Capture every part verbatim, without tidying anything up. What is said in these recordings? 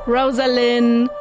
Rosalind.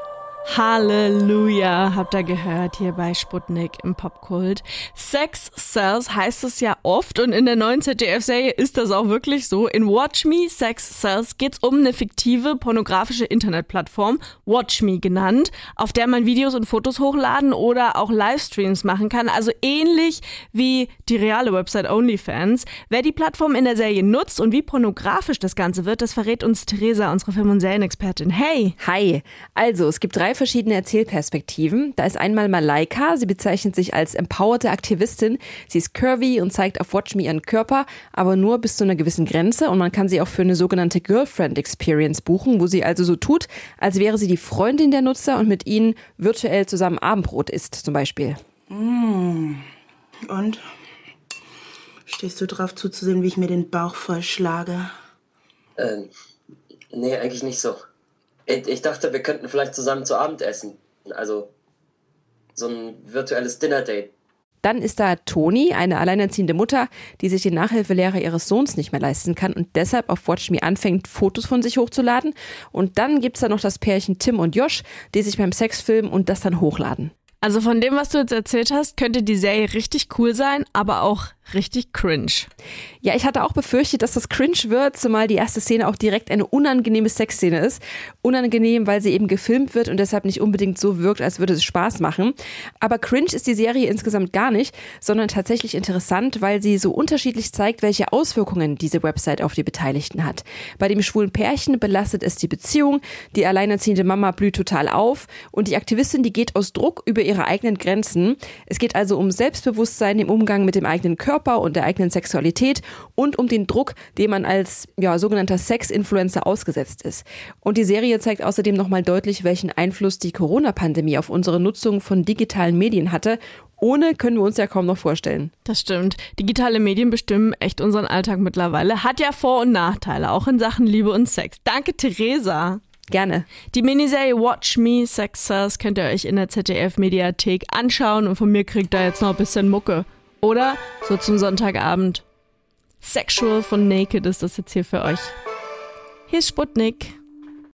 Halleluja, habt ihr gehört hier bei Sputnik im Popkult. Sex Sells heißt es ja oft und in der neuen Z D F-Serie ist das auch wirklich so. In Watch Me, Sex Sells geht's um eine fiktive pornografische Internetplattform, Watch Me genannt, auf der man Videos und Fotos hochladen oder auch Livestreams machen kann. Also ähnlich wie die reale Website OnlyFans. Wer die Plattform in der Serie nutzt und wie pornografisch das Ganze wird, das verrät uns Theresa, unsere Film- und Serienexpertin. Hey! Hi! Also, es gibt drei verschiedene Erzählperspektiven. Da ist einmal Malaika, sie bezeichnet sich als empowerte Aktivistin. Sie ist curvy und zeigt auf Watch Me ihren Körper, aber nur bis zu einer gewissen Grenze und man kann sie auch für eine sogenannte Girlfriend Experience buchen, wo sie also so tut, als wäre sie die Freundin der Nutzer und mit ihnen virtuell zusammen Abendbrot isst zum Beispiel. Mm. Und? Stehst du drauf zuzusehen, wie ich mir den Bauch vollschlage? Ähm, nee, eigentlich nicht so. Ich, ich dachte, wir könnten vielleicht zusammen zu Abend essen. Also so ein virtuelles Dinner-Date. Dann ist da Toni, eine alleinerziehende Mutter, die sich den Nachhilfelehrer ihres Sohns nicht mehr leisten kann und deshalb auf Watch Me anfängt, Fotos von sich hochzuladen. Und dann gibt's da noch das Pärchen Tim und Josh, die sich beim Sex filmen und das dann hochladen. Also von dem, was du jetzt erzählt hast, könnte die Serie richtig cool sein, aber auch richtig cringe. Ja, ich hatte auch befürchtet, dass das cringe wird, zumal die erste Szene auch direkt eine unangenehme Sexszene ist. Unangenehm, weil sie eben gefilmt wird und deshalb nicht unbedingt so wirkt, als würde es Spaß machen. Aber cringe ist die Serie insgesamt gar nicht, sondern tatsächlich interessant, weil sie so unterschiedlich zeigt, welche Auswirkungen diese Website auf die Beteiligten hat. Bei dem schwulen Pärchen belastet es die Beziehung, die alleinerziehende Mama blüht total auf und die Aktivistin, die geht aus Druck über ihre eigenen Grenzen. Es geht also um Selbstbewusstsein im Umgang mit dem eigenen Körper und der eigenen Sexualität und um den Druck, dem man als ja, sogenannter Sex-Influencer ausgesetzt ist. Und die Serie zeigt außerdem nochmal deutlich, welchen Einfluss die Corona-Pandemie auf unsere Nutzung von digitalen Medien hatte. Ohne können wir uns ja kaum noch vorstellen. Das stimmt. Digitale Medien bestimmen echt unseren Alltag mittlerweile. Hat ja Vor- und Nachteile, auch in Sachen Liebe und Sex. Danke, Theresa. Gerne. Die Miniserie Watch Me, Sex Sells könnt ihr euch in der Z D F-Mediathek anschauen und von mir kriegt ihr jetzt noch ein bisschen Mucke. Oder so zum Sonntagabend. Sexual von Naked ist das jetzt hier für euch. Hier ist Sputnik.